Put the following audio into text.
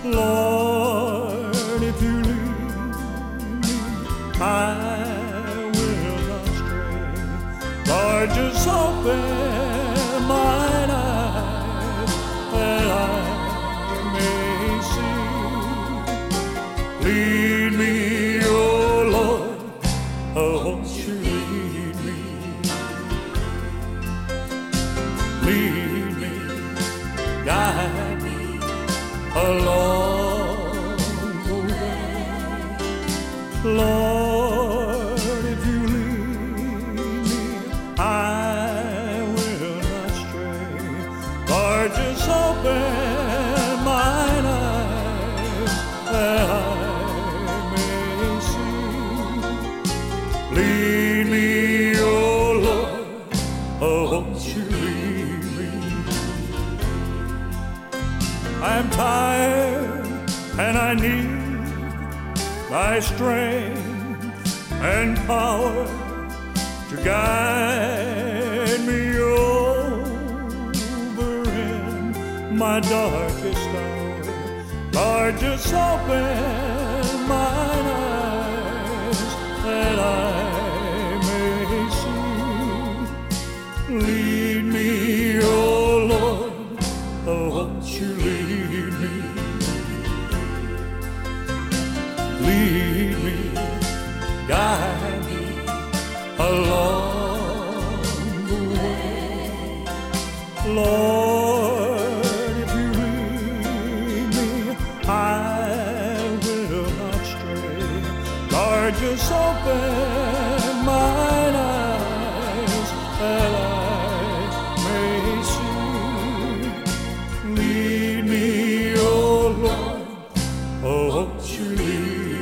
Lord, if you lead me, I will not stray. Lord, just open mine eyes that I may see. Lead me, oh Lord, oh, won't you lead me? Lead me, guide me along the way. Lord, if you lead me, I will not stray. Lord, just open mine eyes that I may see. Lead me, oh Lord, oh, won't you lead me? I'm tired and I need thy strength and power to guide me over in my darkest hour. Lord, just open mine eyes that I may see. Lead me, oh Lord, oh, won't you lead me? Lead me, guide me along the way. Lord, if you lead me, I will not stray. Lord, just open mine eyes that I may see. Lead me, oh Lord, oh, won't you lead me?